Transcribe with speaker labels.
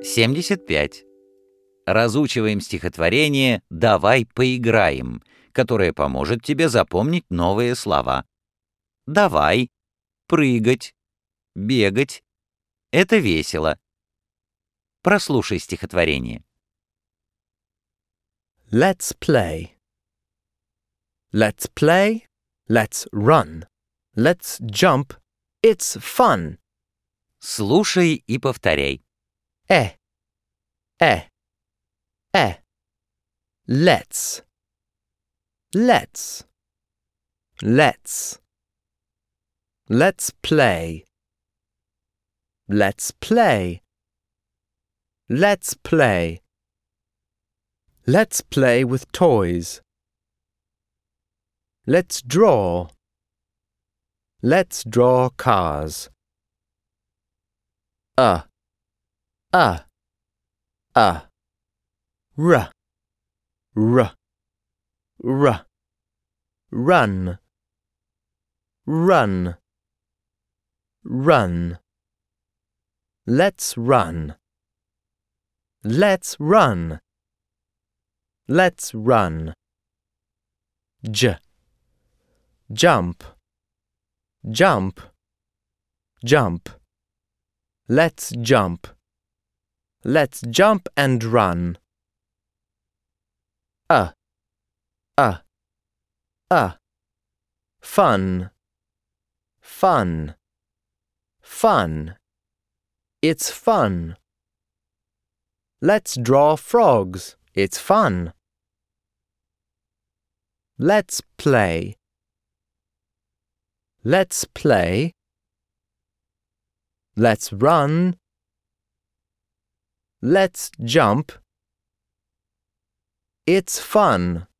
Speaker 1: 75. Разучиваем стихотворение «Давай поиграем», которое поможет тебе запомнить новые слова. Давай, прыгать, бегать. Это весело. Прослушай стихотворение.
Speaker 2: Let's play. Let's play. Let's run. Let's jump. It's fun.
Speaker 1: Слушай и повторяй.
Speaker 2: Eh. Let's. Let's. Let's. Let's play. Let's play. Let's play. Let's play with toys. Let's draw. Let's draw cars. R. Run. Run. Run. Let's run. Let's run. Let's run. Jump. Jump. Jump. Let's jump. Let's jump and run. Fun. Fun. Fun. It's fun. Let's draw frogs. It's fun. Let's play. Let's play. Let's run. Let's jump. It's fun.